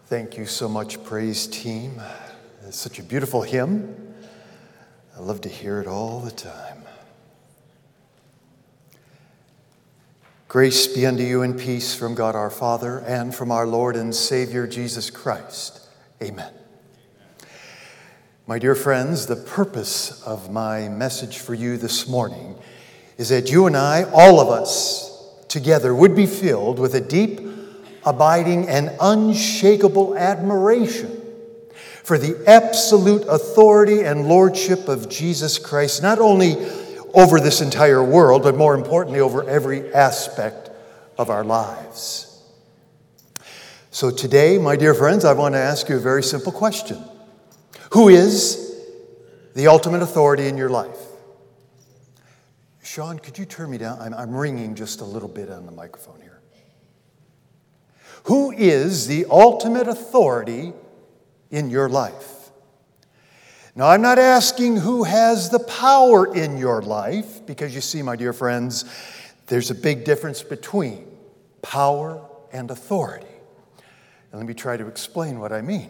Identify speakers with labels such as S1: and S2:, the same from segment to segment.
S1: Thank you so much, praise team. It's such a beautiful hymn. I love to hear it all the time. Grace be unto you and peace from God our Father and from our Lord and Savior Jesus Christ. Amen. My dear friends, the purpose of my message for you this morning is that you and I, all of us together, would be filled with a deep, abiding, and unshakable admiration for the absolute authority and lordship of Jesus Christ, not only over this entire world, but more importantly, over every aspect of our lives. So today, my dear friends, I want to ask you a very simple question. Who is the ultimate authority in your life? Sean, could you turn me down? I'm ringing just a little bit on the microphone here. Who is the ultimate authority in your life? Now, I'm not asking who has the power in your life, because you see, my dear friends, there's a big difference between power and authority. And let me try to explain what I mean.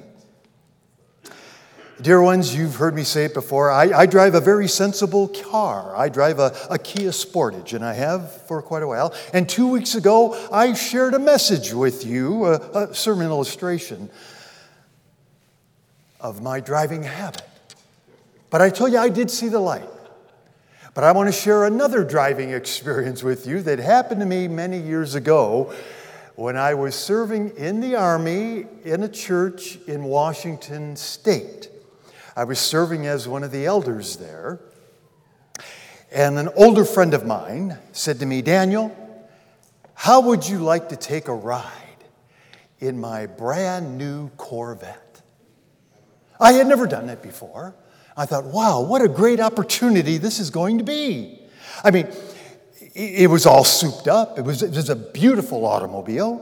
S1: Dear ones, you've heard me say it before. I drive a very sensible car. I drive a Kia Sportage, and I have for quite a while. And 2 weeks ago, I shared a message with you, a sermon illustration of my driving habit. But I tell you, I did see the light. But I want to share another driving experience with you that happened to me many years ago when I was serving in the Army in a church in Washington State. I was serving as one of the elders there, and an older friend of mine said to me, "Daniel, how would you like to take a ride in my brand new Corvette?" I had never done that before. I thought, wow, what a great opportunity this is going to be. I mean, it was all souped up. It was a beautiful automobile.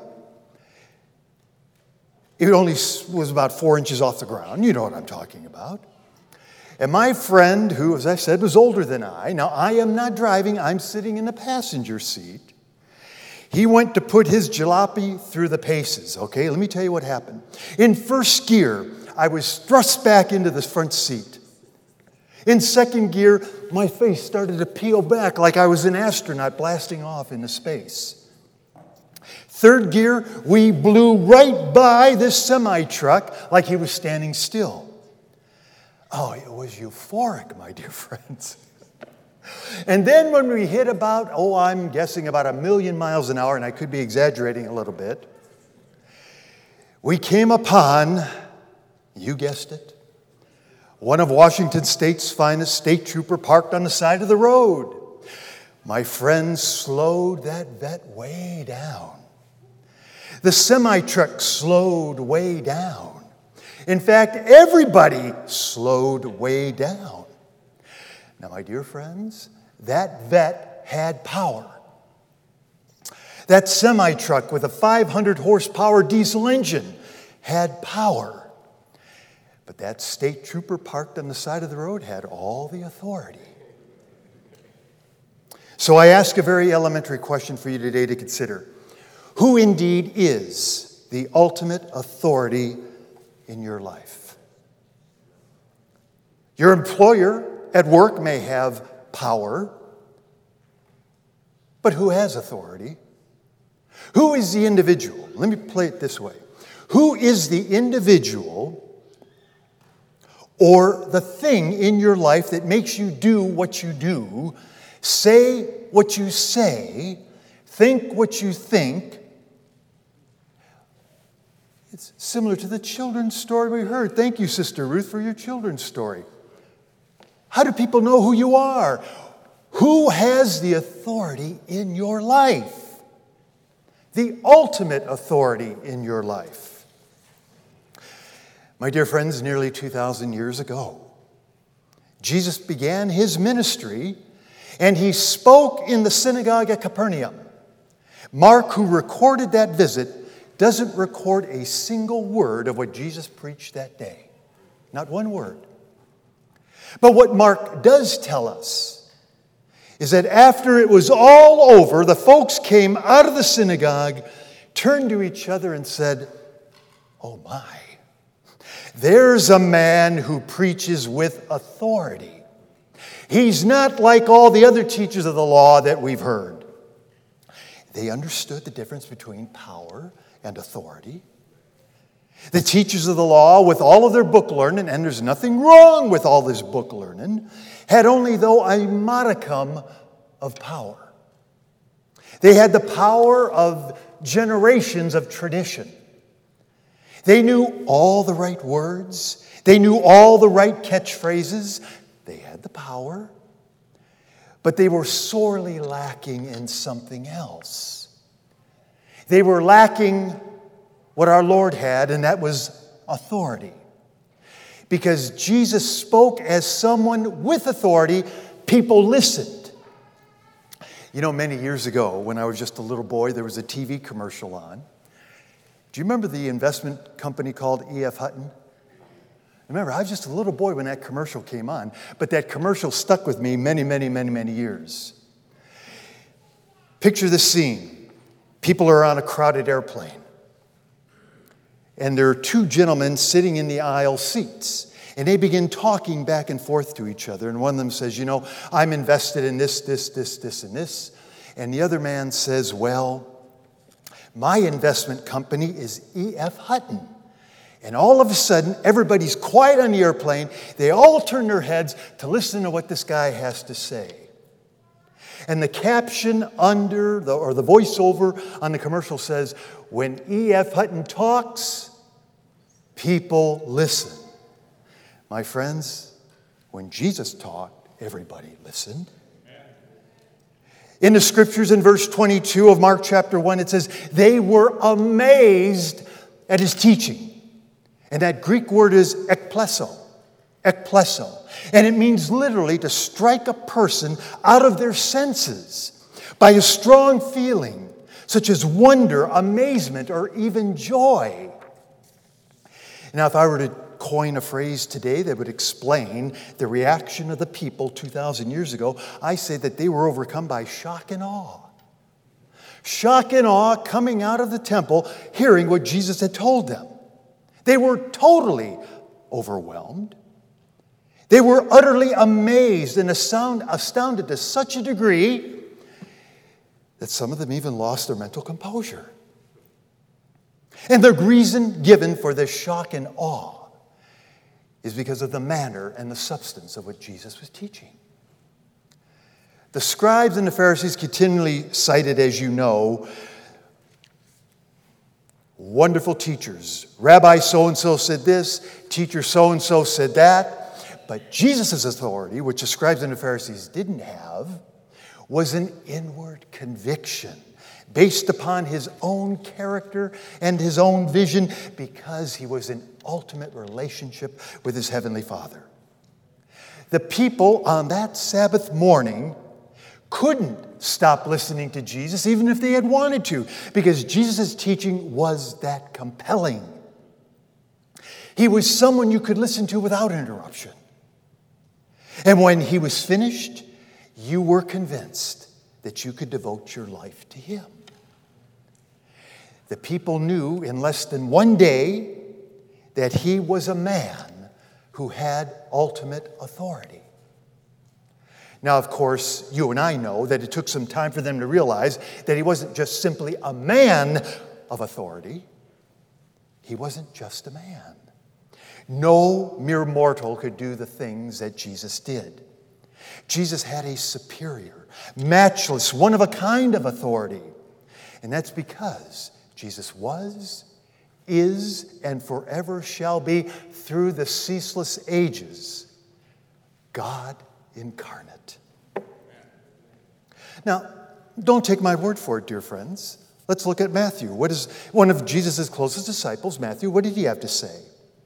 S1: It only was about 4 inches off the ground. You know what I'm talking about. And my friend, who, as I said, was older than I, now I am not driving, I'm sitting in the passenger seat. He went to put his jalopy through the paces, okay? Let me tell you what happened. In first gear, I was thrust back into the front seat. In second gear, my face started to peel back like I was an astronaut blasting off into space. Third gear, we blew right by this semi-truck like he was standing still. Oh, it was euphoric, my dear friends. And then when we hit about, I'm guessing about 1,000,000 miles an hour, and I could be exaggerating a little bit, we came upon, you guessed it, one of Washington State's finest state trooper parked on the side of the road. My friend slowed that vet way down. The semi-truck slowed way down. In fact, everybody slowed way down. Now, my dear friends, that vet had power. That semi-truck with a 500 horsepower diesel engine had power. But that state trooper parked on the side of the road had all the authority. So I ask a very elementary question for you today to consider. Who indeed is the ultimate authority in your life? Your employer at work may have power, but who has authority? Who is the individual? Let me play it this way. Who is the individual or the thing in your life that makes you do what you do, say what you say, think what you think? It's similar to the children's story we heard. Thank you, Sister Ruth, for your children's story. How do people know who you are? Who has the authority in your life? The ultimate authority in your life. My dear friends, nearly 2,000 years ago, Jesus began his ministry, and he spoke in the synagogue at Capernaum. Mark, who recorded that visit, doesn't record a single word of what Jesus preached that day. Not one word. But what Mark does tell us is that after it was all over, the folks came out of the synagogue, turned to each other and said, Oh my. There's a man who preaches with authority. He's not like all the other teachers of the law that we've heard. They understood the difference between power and authority. The teachers of the law, with all of their book learning, and there's nothing wrong with all this book learning, had only, though, a modicum of power. They had the power of generations of tradition. They knew all the right words. They knew all the right catchphrases. They had the power, but they were sorely lacking in something else. They were lacking what our Lord had, and that was authority. Because Jesus spoke as someone with authority, people listened. You know, many years ago, when I was just a little boy, there was a TV commercial on. Do you remember the investment company called E.F. Hutton? Remember, I was just a little boy when that commercial came on, but that commercial stuck with me many, many, many, many years. Picture this scene. People are on a crowded airplane. And there are two gentlemen sitting in the aisle seats. And they begin talking back and forth to each other. And one of them says, you know, I'm invested in this, and this. And the other man says, well, my investment company is E.F. Hutton. And all of a sudden, everybody's quiet on the airplane. They all turn their heads to listen to what this guy has to say. And the caption under, the voiceover on the commercial says, when E.F. Hutton talks, people listen. My friends, when Jesus talked, everybody listened. In the scriptures in verse 22 of Mark chapter 1, it says, they were amazed at his teaching. And that Greek word is ekpleso. Ekpleso. And it means literally to strike a person out of their senses by a strong feeling, such as wonder, amazement, or even joy. Now, if I were to coin a phrase today that would explain the reaction of the people 2,000 years ago, I say that they were overcome by shock and awe. Shock and awe coming out of the temple, hearing what Jesus had told them. They were totally overwhelmed. They were utterly amazed and astounded to such a degree that some of them even lost their mental composure. And the reason given for this shock and awe is because of the manner and the substance of what Jesus was teaching. The scribes and the Pharisees continually cited, as you know, wonderful teachers. Rabbi so-and-so said this, teacher so-and-so said that. But Jesus' authority, which the scribes and the Pharisees didn't have, was an inward conviction based upon his own character and his own vision, because he was in ultimate relationship with his heavenly Father. The people on that Sabbath morning couldn't stop listening to Jesus, even if they had wanted to, because Jesus' teaching was that compelling. He was someone you could listen to without interruption. And when he was finished, you were convinced that you could devote your life to him. The people knew in less than one day that he was a man who had ultimate authority. Now, of course, you and I know that it took some time for them to realize that he wasn't just simply a man of authority. He wasn't just a man. No mere mortal could do the things that Jesus did. Jesus had a superior, matchless, one-of-a-kind of authority. And that's because Jesus was, is, and forever shall be, through the ceaseless ages, God incarnate. Now, don't take my word for it, dear friends. Let's look at Matthew. What is one of Jesus' closest disciples, Matthew, what did he have to say?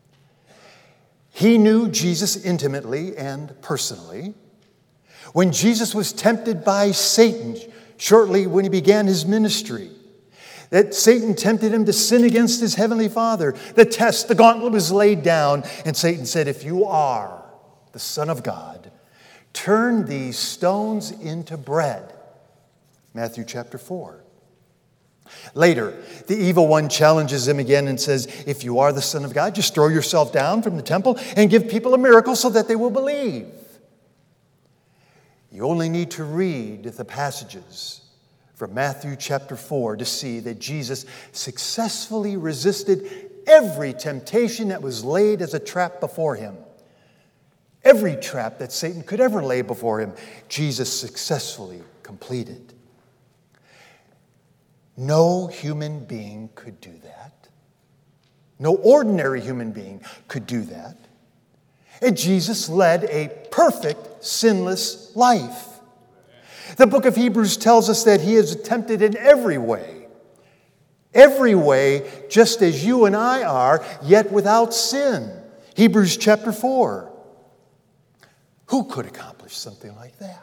S1: He knew Jesus intimately and personally. When Jesus was tempted by Satan shortly when he began his ministry, that Satan tempted him to sin against his heavenly Father. The test, the gauntlet was laid down, and Satan said, if you are the Son of God, turn these stones into bread. Matthew chapter 4. Later, the evil one challenges him again and says, if you are the Son of God, just throw yourself down from the temple and give people a miracle so that they will believe. You only need to read the passages from Matthew chapter 4 to see that Jesus successfully resisted every temptation that was laid as a trap before him. Every trap that Satan could ever lay before him, Jesus successfully completed. No human being could do that. No ordinary human being could do that. And Jesus led a perfect, sinless life. The book of Hebrews tells us that he is tempted in every way, just as you and I are, yet without sin. Hebrews chapter 4. Who could accomplish something like that?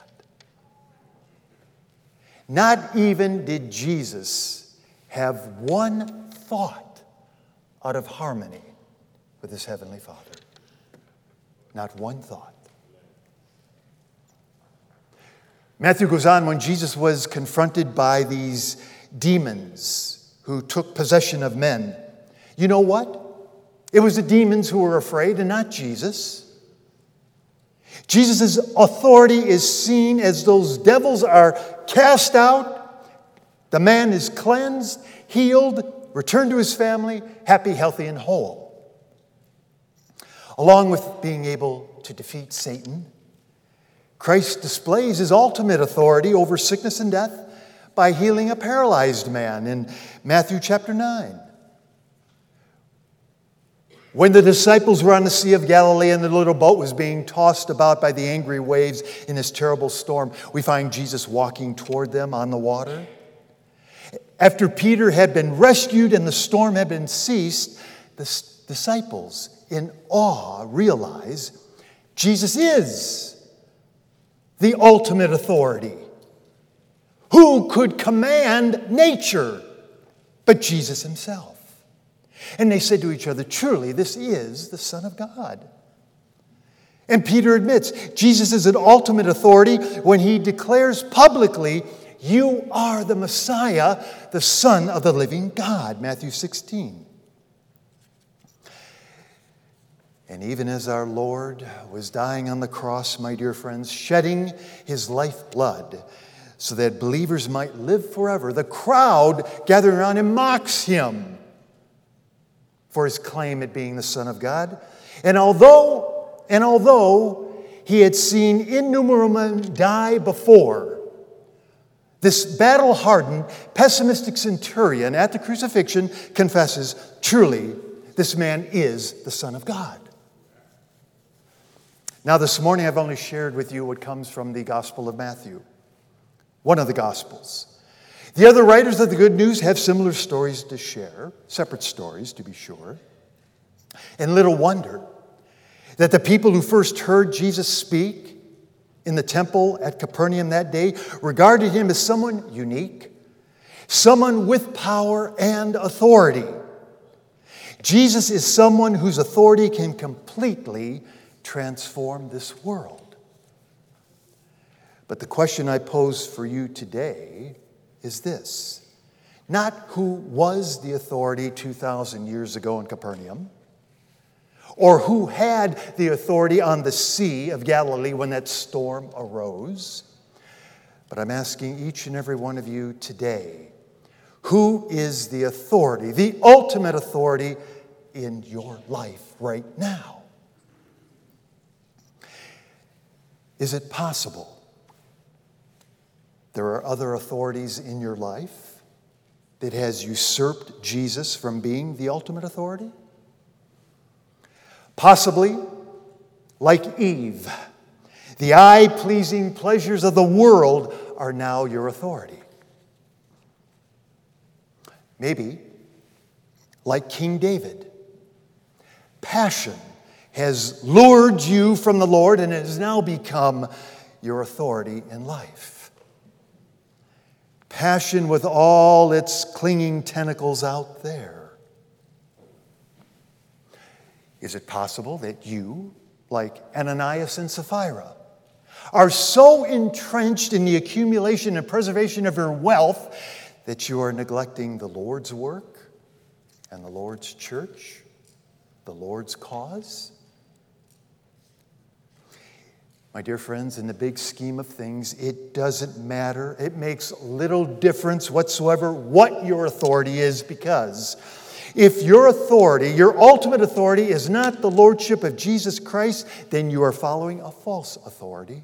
S1: Not even did Jesus have one thought out of harmony with his heavenly Father. Not one thought. Matthew goes on, when Jesus was confronted by these demons who took possession of men, you know what? It was the demons who were afraid and not Jesus. Jesus' authority is seen as those devils are cast out. The man is cleansed, healed, returned to his family, happy, healthy, and whole. Along with being able to defeat Satan, Christ displays his ultimate authority over sickness and death by healing a paralyzed man in Matthew chapter 9. When the disciples were on the Sea of Galilee and the little boat was being tossed about by the angry waves in this terrible storm, we find Jesus walking toward them on the water. After Peter had been rescued and the storm had been ceased, the disciples in awe realize Jesus is the ultimate authority. Who could command nature but Jesus himself? And they said to each other, truly, this is the Son of God. And Peter admits Jesus is an ultimate authority when he declares publicly, you are the Messiah, the Son of the living God, Matthew 16. And even as our Lord was dying on the cross, my dear friends, shedding his lifeblood so that believers might live forever, the crowd gathering around him mocks him for his claim at being the Son of God. And although he had seen innumerable men die before, this battle-hardened, pessimistic centurion at the crucifixion confesses, truly, this man is the Son of God. Now, this morning I've only shared with you what comes from the Gospel of Matthew, one of the Gospels. The other writers of the good news have similar stories to share, separate stories to be sure. And little wonder that the people who first heard Jesus speak in the temple at Capernaum that day regarded him as someone unique, someone with power and authority. Jesus is someone whose authority can completely transform this world. But the question I pose for you today is this. Not who was the authority 2,000 years ago in Capernaum, or who had the authority on the Sea of Galilee when that storm arose, but I'm asking each and every one of you today, who is the authority, the ultimate authority in your life right now? Is it possible there are other authorities in your life that has usurped Jesus from being the ultimate authority? Possibly, like Eve, the eye-pleasing pleasures of the world are now your authority. Maybe, like King David, passion has lured you from the Lord and it has now become your authority in life. Passion with all its clinging tentacles out there. Is it possible that you, like Ananias and Sapphira, are so entrenched in the accumulation and preservation of your wealth that you are neglecting the Lord's work and the Lord's church, the Lord's cause? My dear friends, in the big scheme of things, it doesn't matter. It makes little difference whatsoever what your authority is, because if your authority, your ultimate authority, is not the lordship of Jesus Christ, then you are following a false authority.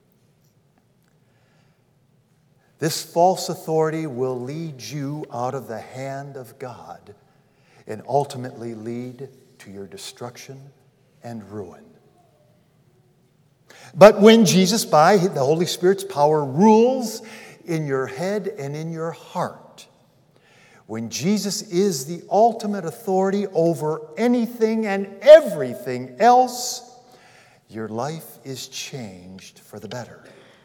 S1: This false authority will lead you out of the hand of God and ultimately lead to your destruction and ruin. But when Jesus, by the Holy Spirit's power, rules in your head and in your heart, when Jesus is the ultimate authority over anything and everything else, your life is changed for the better.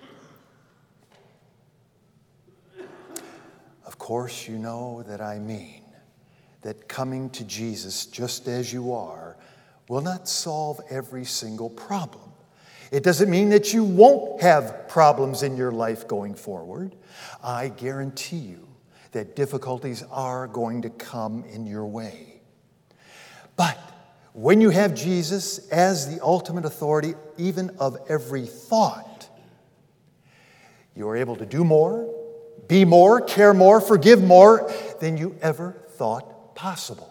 S1: Of course, you know that I mean that coming to Jesus just as you are will not solve every single problem. It doesn't mean that you won't have problems in your life going forward. I guarantee you that difficulties are going to come in your way. But when you have Jesus as the ultimate authority, even of every thought, you are able to do more, be more, care more, forgive more than you ever thought possible.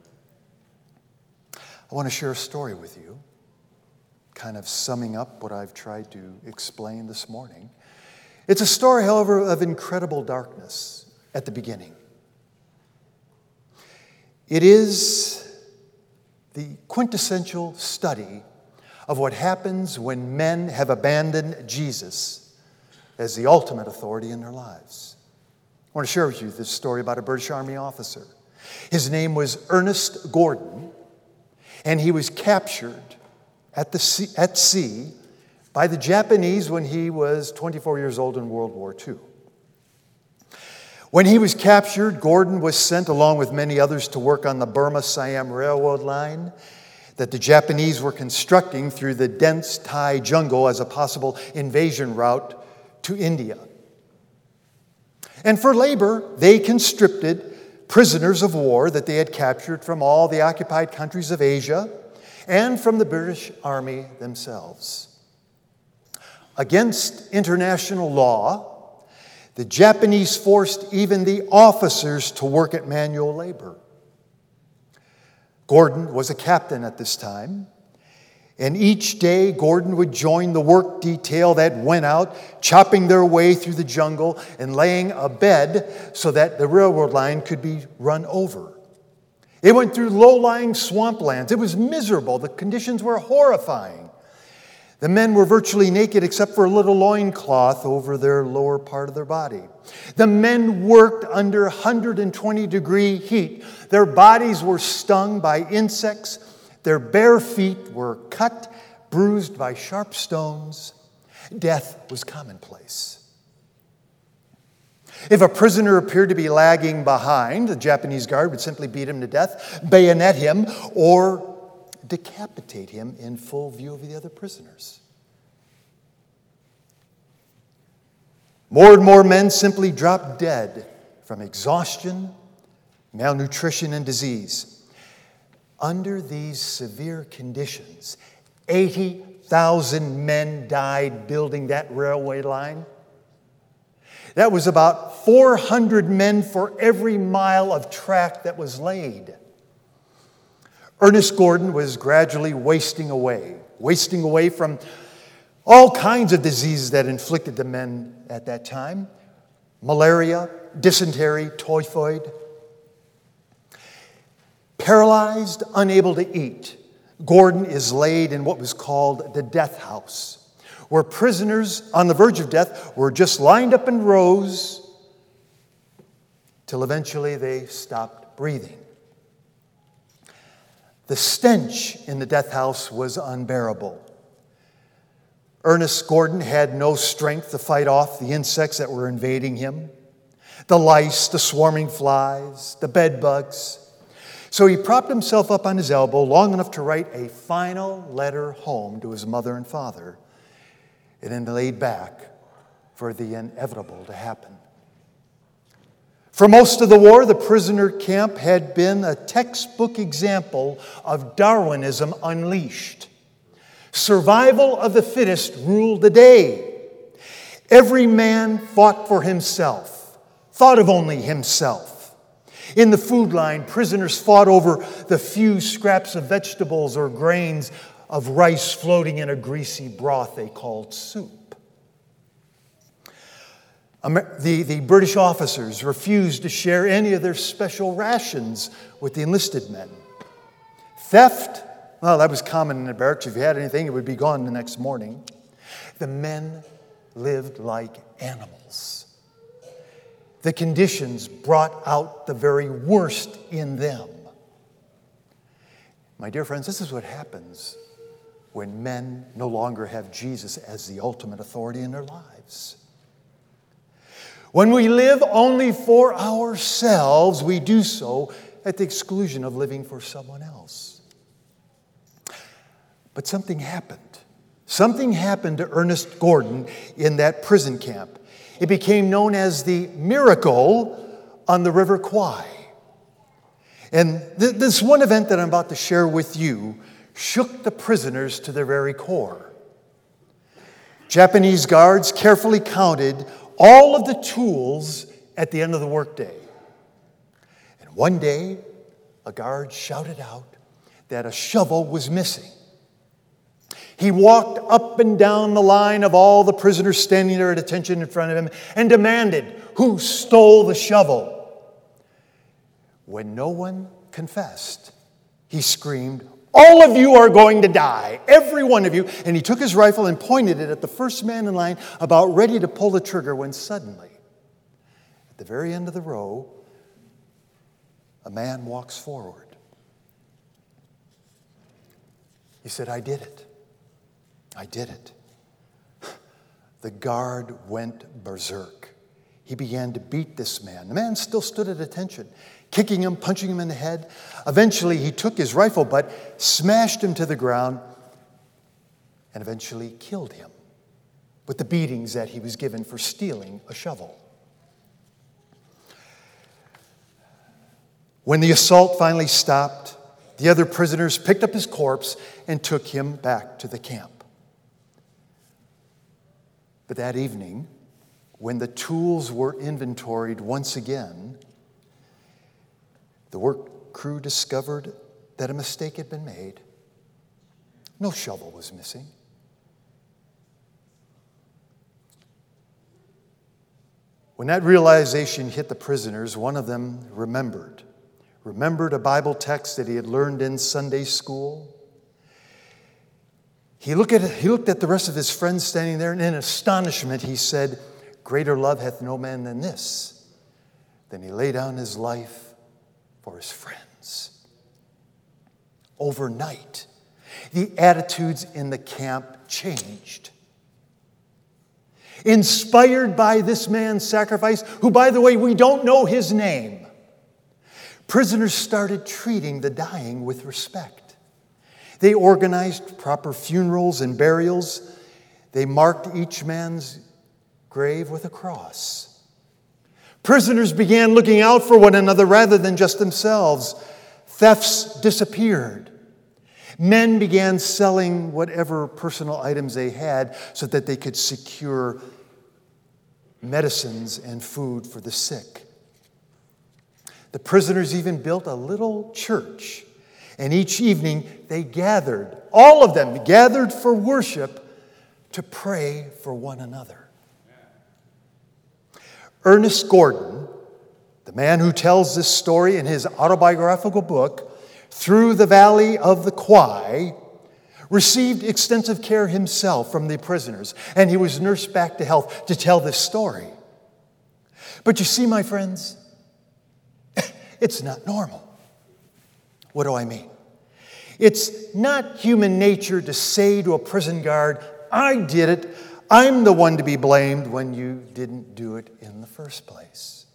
S1: I want to share a story with you, kind of summing up what I've tried to explain this morning. It's a story, however, of incredible darkness at the beginning. It is the quintessential study of what happens when men have abandoned Jesus as the ultimate authority in their lives. I want to share with you this story about a British Army officer. His name was Ernest Gordon, and he was captured at sea by the Japanese when he was 24 years old in World War II. When he was captured, Gordon was sent along with many others to work on the Burma-Siam Railroad line that the Japanese were constructing through the dense Thai jungle as a possible invasion route to India. And for labor, they conscripted prisoners of war that they had captured from all the occupied countries of Asia and from the British Army themselves. Against international law, the Japanese forced even the officers to work at manual labor. Gordon was a captain at this time, and each day Gordon would join the work detail that went out, chopping their way through the jungle and laying a bed so that the railroad line could be run over. It went through low-lying swamplands. It was miserable. The conditions were horrifying. The men were virtually naked except for a little loincloth over their lower part of their body. The men worked under 120-degree heat. Their bodies were stung by insects. Their bare feet were cut, bruised by sharp stones. Death was commonplace. If a prisoner appeared to be lagging behind, the Japanese guard would simply beat him to death, bayonet him, or decapitate him in full view of the other prisoners. More and more men simply dropped dead from exhaustion, malnutrition, and disease. Under these severe conditions, 80,000 men died building that railway line. That was about 400 men for every mile of track that was laid. Ernest Gordon was gradually wasting away from all kinds of diseases that inflicted the men at that time. Malaria, dysentery, typhoid. Paralyzed, unable to eat, Gordon is laid in what was called the death house, where prisoners on the verge of death were just lined up in rows till eventually they stopped breathing. The stench in the death house was unbearable. Ernest Gordon had no strength to fight off the insects that were invading him, the lice, the swarming flies, the bed bugs. So he propped himself up on his elbow long enough to write a final letter home to his mother and father, and then laid back for the inevitable to happen. For most of the war, the prisoner camp had been a textbook example of Darwinism unleashed. Survival of the fittest ruled the day. Every man fought for himself, thought of only himself. In the food line, prisoners fought over the few scraps of vegetables or grains of rice floating in a greasy broth they called soup. The British officers refused to share any of their special rations with the enlisted men. Theft, well, that was common in the barracks. If you had anything, it would be gone the next morning. The men lived like animals. The conditions brought out the very worst in them. My dear friends, this is what happens when men no longer have Jesus as the ultimate authority in their lives. When we live only for ourselves, we do so at the exclusion of living for someone else. But something happened. Something happened to Ernest Gordon in that prison camp. It became known as the miracle on the River Kwai. And this one event that I'm about to share with you shook the prisoners to their very core. Japanese guards carefully counted all of the tools at the end of the workday. And one day, a guard shouted out that a shovel was missing. He walked up and down the line of all the prisoners standing there at attention in front of him and demanded, "Who stole the shovel?" When no one confessed, he screamed, "All of you are going to die, every one of you." And he took his rifle and pointed it at the first man in line, about ready to pull the trigger, when suddenly, at the very end of the row, a man walks forward. He said, "I did it. I did it." The guard went berserk. He began to beat this man. The man still stood at attention, kicking him, punching him in the head. Eventually, he took his rifle butt, smashed him to the ground, and eventually killed him with the beatings that he was given for stealing a shovel. When the assault finally stopped, the other prisoners picked up his corpse and took him back to the camp. But that evening, when the tools were inventoried once again, the work crew discovered that a mistake had been made. No shovel was missing. When that realization hit the prisoners, one of them remembered a Bible text that he had learned in Sunday school. He looked at the rest of his friends standing there, and in astonishment he said, "Greater love hath no man than this, than he lay down his life for his friends." Overnight, the attitudes in the camp changed. Inspired by this man's sacrifice, who, by the way, we don't know his name, prisoners started treating the dying with respect. They organized proper funerals and burials. They marked each man's grave with a cross. Prisoners began looking out for one another rather than just themselves. Thefts disappeared. Men began selling whatever personal items they had so that they could secure medicines and food for the sick. The prisoners even built a little church. And each evening they gathered, all of them gathered for worship to pray for one another. Ernest Gordon, the man who tells this story in his autobiographical book, Through the Valley of the Kwai, received extensive care himself from the prisoners, and he was nursed back to health to tell this story. But you see, my friends, it's not normal. What do I mean? It's not human nature to say to a prison guard, "I did it. I'm the one to be blamed," when you didn't do it in the first place.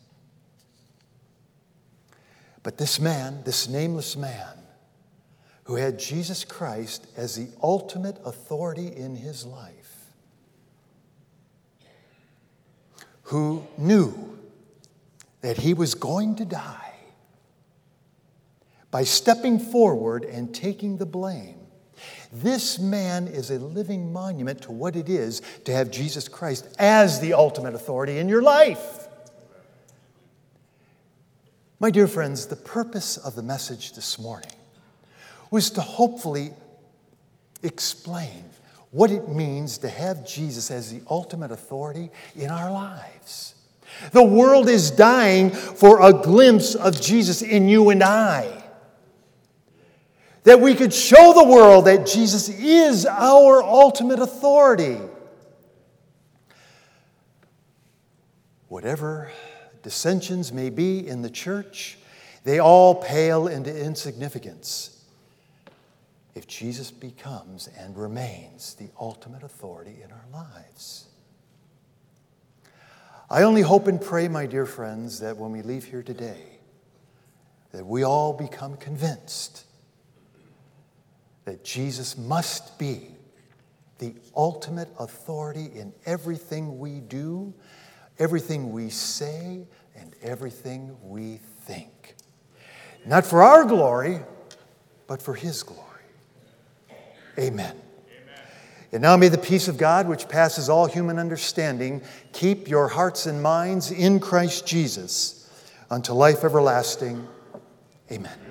S1: But this man, this nameless man, who had Jesus Christ as the ultimate authority in his life, who knew that he was going to die, by stepping forward and taking the blame, this man is a living monument to what it is to have Jesus Christ as the ultimate authority in your life. My dear friends, the purpose of the message this morning was to hopefully explain what it means to have Jesus as the ultimate authority in our lives. The world is dying for a glimpse of Jesus in you and I. That we could show the world that Jesus is our ultimate authority. Whatever dissensions may be in the church, they all pale into insignificance if Jesus becomes and remains the ultimate authority in our lives. I only hope and pray, my dear friends, that when we leave here today, that we all become convinced that Jesus must be the ultimate authority in everything we do, everything we say, and everything we think. Not for our glory, but for His glory. Amen. And now may the peace of God, which passes all human understanding, keep your hearts and minds in Christ Jesus unto life everlasting. Amen.